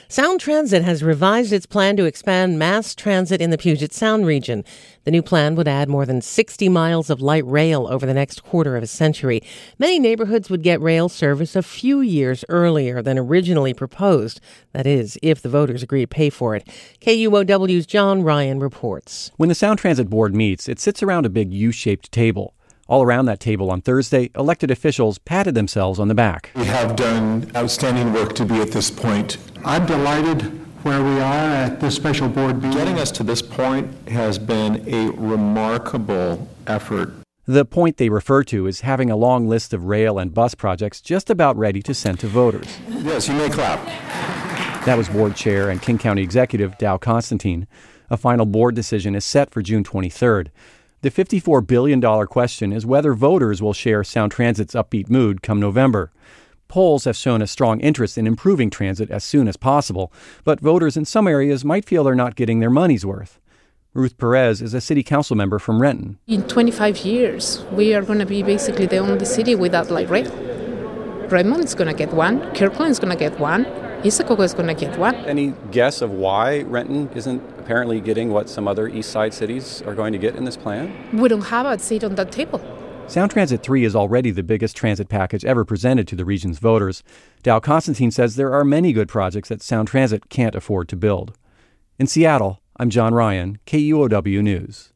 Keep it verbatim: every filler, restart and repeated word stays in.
Sound Transit has revised its plan to expand mass transit in the Puget Sound region. The new plan would add more than sixty miles of light rail over the next quarter of a century. Many neighborhoods would get rail service a few years earlier than originally proposed. That is, if the voters agree to pay for it. K U O W's John Ryan reports. When the Sound Transit Board meets, it sits around a big U-shaped table. All around that table on Thursday, elected officials patted themselves on the back. We have done outstanding work to be at this point. I'm delighted where we are at this special board meeting. Getting us to this point has been a remarkable effort. The point they refer to is having a long list of rail and bus projects just about ready to send to voters. Yes, you may clap. That was board chair and King County executive Dow Constantine. A final board decision is set for June twenty-third. The fifty-four billion dollars question is whether voters will share Sound Transit's upbeat mood come November. Polls have shown a strong interest in improving transit as soon as possible, but voters in some areas might feel they're not getting their money's worth. Ruth Perez is a city council member from Renton. In twenty-five years, we are going to be basically the only city without light rail. Redmond is going to get one. Kirkland is going to get one. Issaquah is going to get one. Any guess of why Renton isn't apparently getting what some other East Side cities are going to get in this plan? We don't have a seat on that table. Sound Transit three is already the biggest transit package ever presented to the region's voters. Dow Constantine says there are many good projects that Sound Transit can't afford to build. In Seattle, I'm John Ryan, K U O W News.